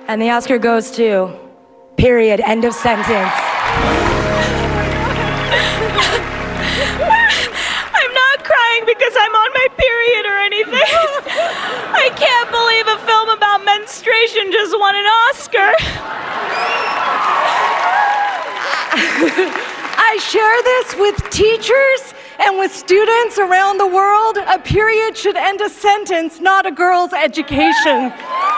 And the Oscar goes to, period, end of sentence. I'm not crying because I'm on my period or anything. I can't believe a film about menstruation just won an Oscar. I share this with teachers and with students around the world. A period should end a sentence, not a girl's education.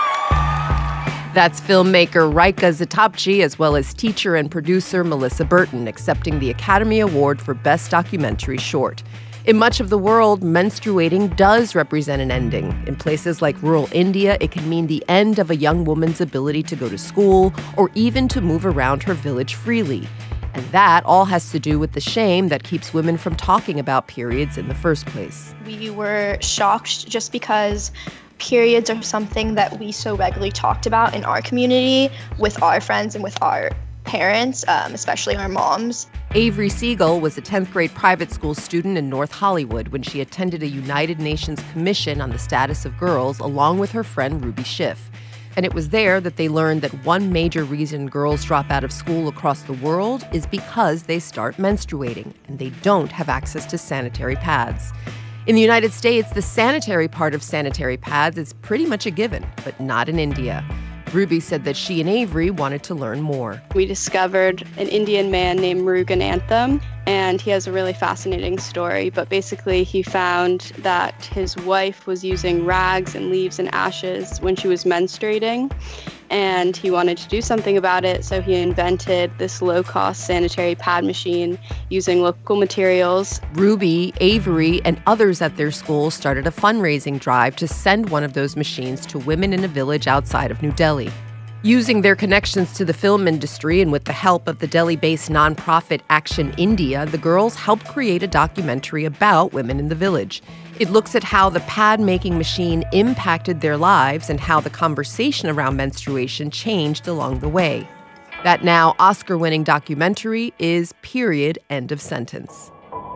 That's filmmaker Raika Zatapchi, as well as teacher and producer Melissa Burton, accepting the Academy Award for Best Documentary Short. In much of the world, menstruating does represent an ending. In places like rural India, it can mean the end of a young woman's ability to go to school or even to move around her village freely. And that all has to do with the shame that keeps women from talking about periods in the first place. We were shocked just because periods are something that we so regularly talked about in our community with our friends and with our parents, especially our moms. Avery Siegel was a 10th grade private school student in North Hollywood when she attended a United Nations Commission on the Status of Girls along with her friend Ruby Schiff. And it was there that they learned that one major reason girls drop out of school across the world is because they start menstruating and they don't have access to sanitary pads. In the United States, the sanitary part of sanitary pads is pretty much a given, but not in India. Ruby said that she and Avery wanted to learn more. We discovered an Indian man named Muruganantham, and he has a really fascinating story. But basically, he found that his wife was using rags and leaves and ashes when she was menstruating, and he wanted to do something about it, so he invented this low-cost sanitary pad machine using local materials. Ruby, Avery, and others at their school started a fundraising drive to send one of those machines to women in a village outside of New Delhi. Using their connections to the film industry and with the help of the Delhi-based nonprofit Action India, the girls helped create a documentary about women in the village. It looks at how the pad-making machine impacted their lives and how the conversation around menstruation changed along the way. That now Oscar-winning documentary is Period, End of Sentence.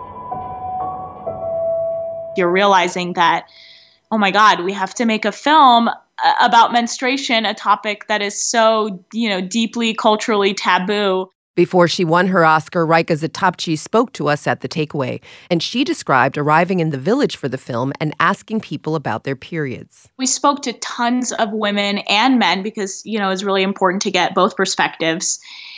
You're realizing that, oh my God, we have to make a film about menstruation, a topic that is so, deeply culturally taboo. Before she won her Oscar, Raika Zatapchi spoke to us at The Takeaway, and she described arriving in the village for the film and asking people about their periods. We spoke to tons of women and men because, it's really important to get both perspectives.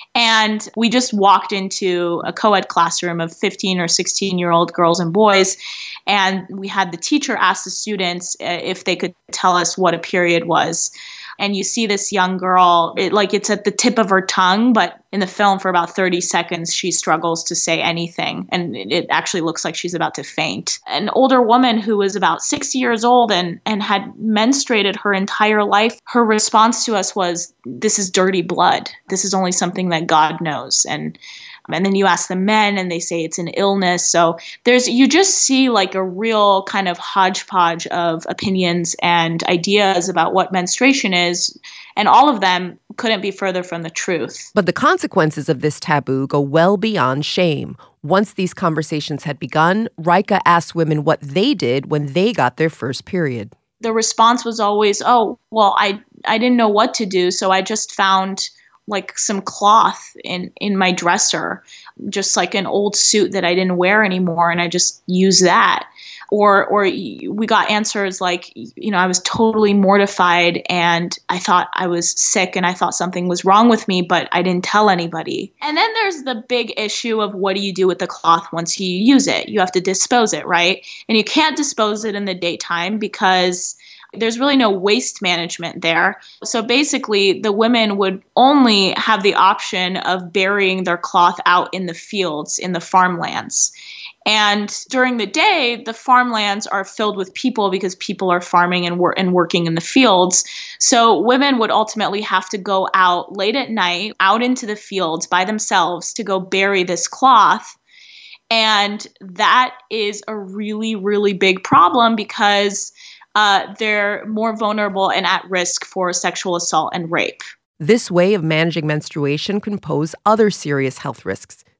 And we just walked into a co-ed classroom of 15 or 16-year-old girls and boys, and we had the teacher ask the students if they could tell us what a period was. And you see this young girl, it's at the tip of her tongue, but in the film for about 30 seconds, she struggles to say anything. And it actually looks like she's about to faint. An older woman who was about 60 years old and had menstruated her entire life, her response to us was, "This is dirty blood. This is only something that God knows." And then you ask the men and they say it's an illness. So you just see like a real kind of hodgepodge of opinions and ideas about what menstruation is. And all of them couldn't be further from the truth. But the consequences of this taboo go well beyond shame. Once these conversations had begun, Raika asked women what they did when they got their first period. The response was always, "Oh, well, I didn't know what to do, so I just found like some cloth in my dresser, just like an old suit that I didn't wear anymore, and I just used that." Or we got answers like, I was totally mortified and I thought I was sick and I thought something was wrong with me, but I didn't tell anybody. And then there's the big issue of what do you do with the cloth once you use it? You have to dispose it, right? And you can't dispose it in the daytime because there's really no waste management there. So basically, the women would only have the option of burying their cloth out in the fields, in the farmlands. And during the day, the farmlands are filled with people because people are farming and working in the fields. So women would ultimately have to go out late at night, out into the fields by themselves to go bury this cloth. And that is a really, really big problem because they're more vulnerable and at risk for sexual assault and rape. This way of managing menstruation can pose other serious health risks.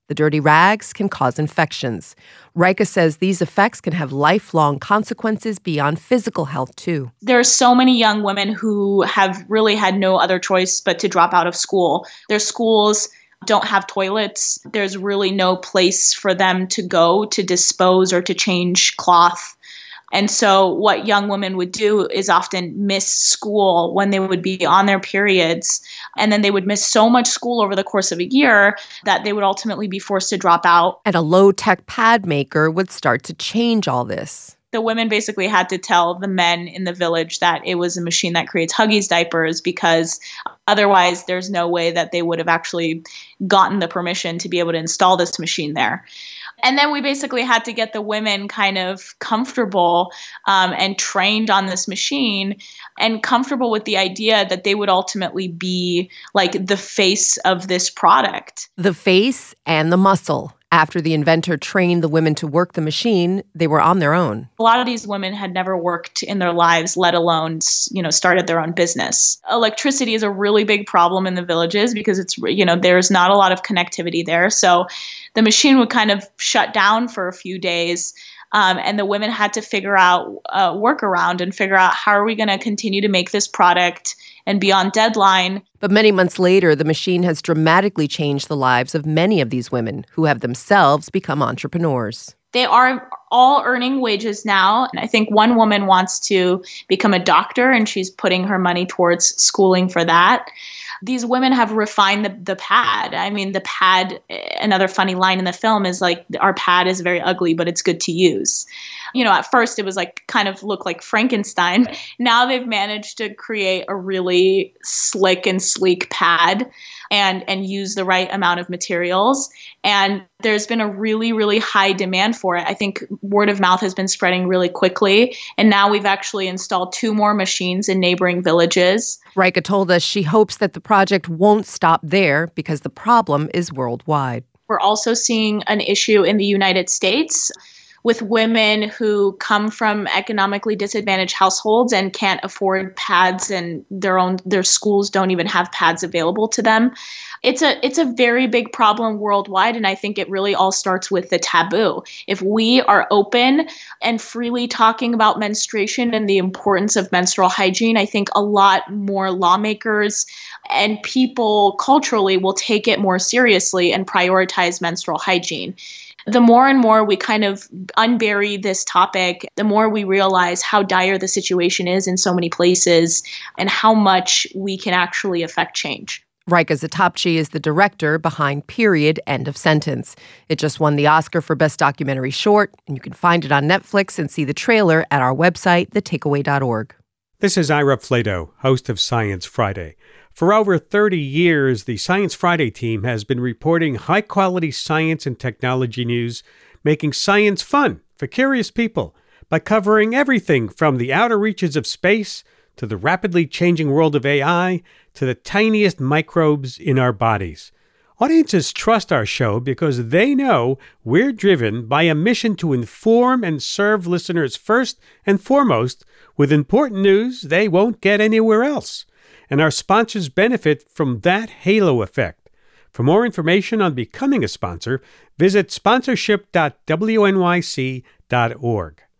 The dirty rags can cause infections. Rika says these effects can have lifelong consequences beyond physical health, too. There are so many young women who have really had no other choice but to drop out of school. Their schools don't have toilets. There's really no place for them to go to dispose or to change cloth. And so what young women would do is often miss school when they would be on their periods. And then they would miss so much school over the course of a year that they would ultimately be forced to drop out. And a low-tech pad maker would start to change all this. The women basically had to tell the men in the village that it was a machine that creates Huggies diapers, because otherwise there's no way that they would have actually gotten the permission to be able to install this machine there. And then we basically had to get the women kind of comfortable and trained on this machine and comfortable with the idea that they would ultimately be like the face of this product. The face and the muscle. After the inventor trained the women to work the machine, they were on their own. A lot of these women had never worked in their lives, let alone, started their own business. Electricity is a really big problem in the villages because there's not a lot of connectivity there. So the machine would kind of shut down for a few days. And the women had to figure out a workaround and figure out how are we going to continue to make this product and be on deadline. But many months later, the machine has dramatically changed the lives of many of these women who have themselves become entrepreneurs. They are all earning wages now. And I think one woman wants to become a doctor, and she's putting her money towards schooling for that. These women have refined the pad. I mean, the pad, another funny line in the film is like, our pad is very ugly, but it's good to use. At first it was like kind of looked like Frankenstein. Now they've managed to create a really slick and sleek pad and use the right amount of materials. And there's been a really, really high demand for it. I think word of mouth has been spreading really quickly. And now we've actually installed 2 more machines in neighboring villages. Rika told us she hopes that the project won't stop there because the problem is worldwide. We're also seeing an issue in the United States with women who come from economically disadvantaged households and can't afford pads, and their schools don't even have pads available to them. It's a very big problem worldwide, and I think it really all starts with the taboo. If we are open and freely talking about menstruation and the importance of menstrual hygiene, I think a lot more lawmakers and people culturally will take it more seriously and prioritize menstrual hygiene. The more and more we kind of unbury this topic, the more we realize how dire the situation is in so many places and how much we can actually affect change. Rika Zatopchi is the director behind Period, End of Sentence. It just won the Oscar for Best Documentary Short, and you can find it on Netflix and see the trailer at our website, thetakeaway.org. This is Ira Flato, host of Science Friday. For over 30 years, the Science Friday team has been reporting high-quality science and technology news, making science fun for curious people by covering everything from the outer reaches of space to the rapidly changing world of AI to the tiniest microbes in our bodies. Audiences trust our show because they know we're driven by a mission to inform and serve listeners first and foremost with important news they won't get anywhere else. And our sponsors benefit from that halo effect. For more information on becoming a sponsor, visit sponsorship.wnyc.org.